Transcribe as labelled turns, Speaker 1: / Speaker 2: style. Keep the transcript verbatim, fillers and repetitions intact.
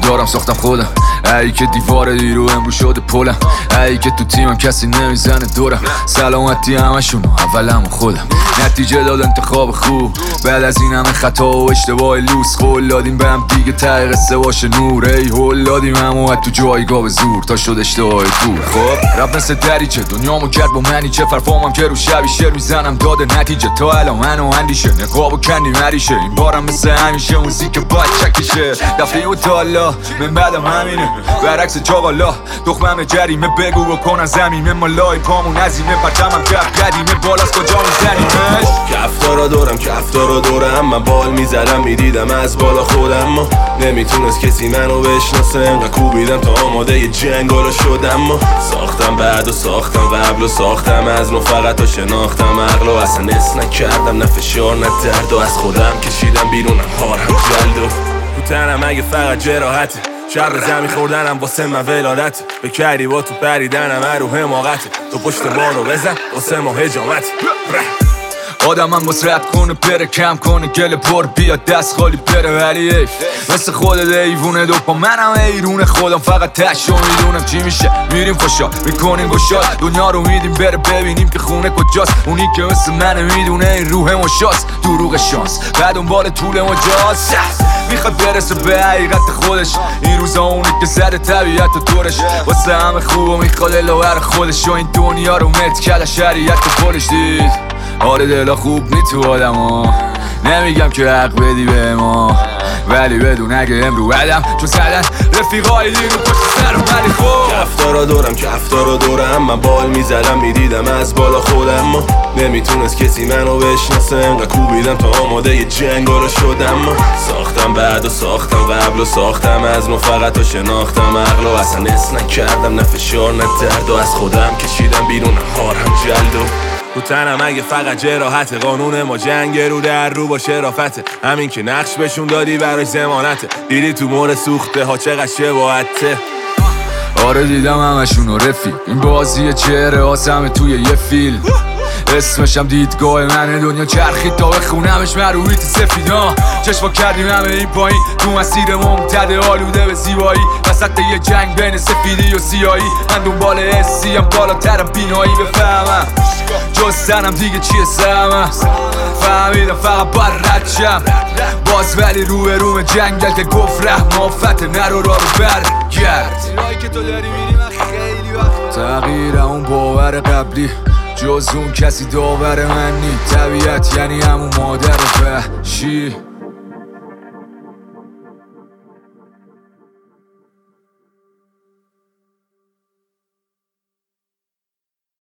Speaker 1: کارم ساختم خودم، ای که دیوار دیرو امرو شده پلم، ای که تو تیمم کسی نمیزنه دورم، سلامتی همشون اولم خودم، نتیجه داد انتخاب خوب بعد از این همه خطا و اشتباه لوس، قول دادیم به هم دیگه ته قصه باشه نور، ای هول دادیم همو تو جایگاه به زور تا شد اشتباه دور. خب رب مثل دریچه دنیامو کرد با منی چه فرفامم که رو شبی شعر میزنم داده نتیجه تا الان منو اندیشه نقاب و کندی مریشه، این بارم مثل همیشه موزیک باید چکشه دفعه و تالا من بعدم همینه برعکس چاقالا دخمم جریمه بگو بکنن زمینه مالای پامون عظیمه پرچمم کف قدیمه بالاست کجا میزنیمش
Speaker 2: کفتارا دورم کفتارا دورم من بال میزدم میدیدم از بالا خودم ما نمیتونست کسی منو بشناسه انقدر کوبیدم تا آماده ی جنگالا شدم ما ساختم بعد و ساختم قبل و ساختم از نو فقط تا شناختم عقل و اصلا اس نکردم نه فشار نه درد و از خودم کشیدم بیرونم هارم جلد و تو تنم اگه فقط جراحته شر زمین خوردنم واسه من ولادت بکردی با تو پریدنم رو حماقته تو پشت بارو بزن واسه ما هجامت
Speaker 1: آدم هم مسرت کنه پره کم کنه گل پر بیاد دست خالی پره ولی ایف مثل خودت ایوونه دوپا منم ایرونه خودم فقط تشو میدونم چی میشه میریم خوشا میکنیم گشاد دنیا رو میدیم بره ببینیم که خونه کجاست اونی که مثل منه میدونه این روح مشاست دروغ شانس بعد اون طول مجاز میخواد برسه به حقیقت خودش این روزا اونی که زده طبیعت و دورش واسه همه خوب و میخواد الاور خودش و این دنیا رو مت کل شریعت و پولش دید آره دلا خوب نی تو آدم ها نمیگم که حق بدی به ما ولی بدون اگه امرو بدم چون زدن رفیقای دیرو پشت سرم ولی خوب
Speaker 2: کفتارا دورم کفتارا دورم من بال میزدم میدیدم از بالا خودم ما نمیتونست کسی منو بشناسه انقدر کوبیدم تا آماده ی جنگالا شدم ما ساختم بعد و ساختم قبل و ساختم از نو فقط تا شناختم عقل و اصلا اس نکردم نه فشار نه درد و از خودم کشیدم بیرون هارم جلد و تو تنم اگه فقط جراحته قانون ما جنگ رو در رو با شرافته همین که نقش بهشون دادی براش ضمانته دیدی تو مور سوخته ها چقدر شباهته
Speaker 1: آره دیدم همشونو رفیق این بازی چهره آسمه توی یه فیلم اسمشم دیدگاه منه دنیا چرخید تا بخونمش مرویت سفیدا چشما کردیم همه این پایین تو مسیر ممتد آلوده به زیبایی وسط یه جنگ بین سفیدی و سیایی من دنبال حسی هم بالاترم بینایی بفهمم جز سنم دیگه چیه سهمم فهمیدم فقط باید رد شم باز ولی روی روم جنگل که گفت رحم آفت نرو را رو برگرد
Speaker 3: که تو داری میری من خیلی وقت
Speaker 1: تغییر اون باور قبلی جز اون کسی داور من نی طبیعت یعنی همون مادر وحشی